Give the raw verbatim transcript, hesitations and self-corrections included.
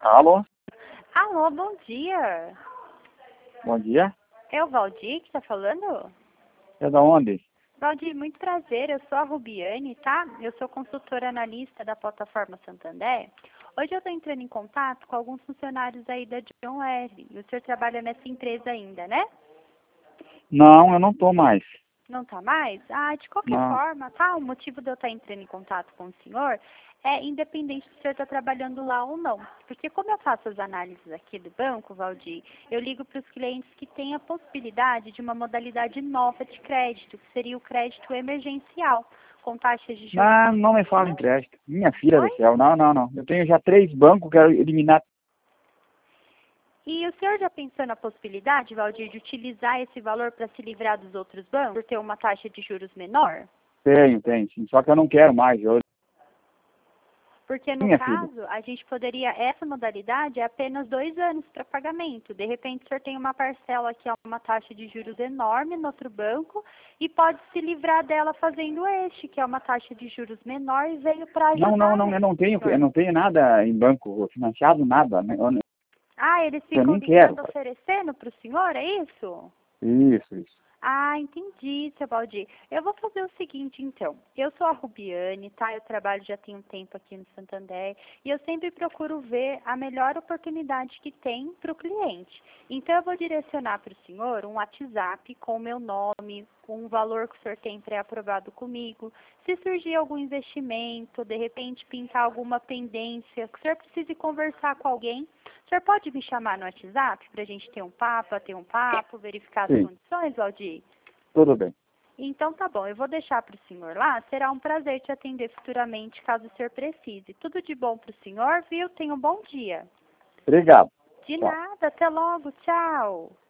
Alô? Alô, bom dia. Bom dia. É o Valdir que está falando? É da onde? Valdir, muito prazer. Eu sou a Rubiane, tá? Eu sou consultora analista da plataforma Santander. Hoje eu estou entrando em contato com alguns funcionários aí da John R. E o senhor trabalha nessa empresa ainda, né? Não, eu não tô mais. Não tá mais? Ah, de qualquer Não. forma, tá? O motivo de eu estar entrando em contato com o senhor é independente do senhor estar trabalhando lá ou não. Porque como eu faço as análises aqui do banco, Valdir, eu ligo para os clientes que têm a possibilidade de uma modalidade nova de crédito, que seria o crédito emergencial, com taxas de juros. Não, não me fala em crédito. Minha filha do Oi? céu. Não, não, não. Eu tenho já três bancos, quero eliminar. E o senhor já pensou na possibilidade, Valdir, de utilizar esse valor para se livrar dos outros bancos, por ter uma taxa de juros menor? Tenho, tenho, sim. Só que eu não quero mais. Eu... Porque, no Minha filha. caso, a gente poderia, essa modalidade é apenas dois anos para pagamento. De repente, o senhor tem uma parcela que é uma taxa de juros enorme no outro banco e pode se livrar dela fazendo este, que é uma taxa de juros menor e veio para ajudar. Não, não, não. Eu não tenho, eu não tenho nada em banco financiado, nada. Né? Eu, Ah, eles eu ficam nem quero. tentando oferecendo para o senhor, é isso? Isso, isso. Ah, entendi, seu Valdir. Eu vou fazer o seguinte, então. Eu sou a Rubiane, tá? Eu trabalho já tem um tempo aqui no Santander e eu sempre procuro ver a melhor oportunidade que tem para o cliente. Então, eu vou direcionar para o senhor um WhatsApp com o meu nome, com um valor que o senhor tem pré-aprovado comigo. Se surgir algum investimento, de repente pintar alguma pendência, que o senhor precise conversar com alguém, o senhor pode me chamar no WhatsApp para a gente ter um papo, bater um papo, verificar as Sim, condições, Valdir? tudo bem. Então tá bom, eu vou deixar para o senhor lá. Será um prazer te atender futuramente, caso o senhor precise. Tudo de bom para o senhor, viu? Tenha um bom dia. Obrigado. De Tchau. nada, até logo, tchau.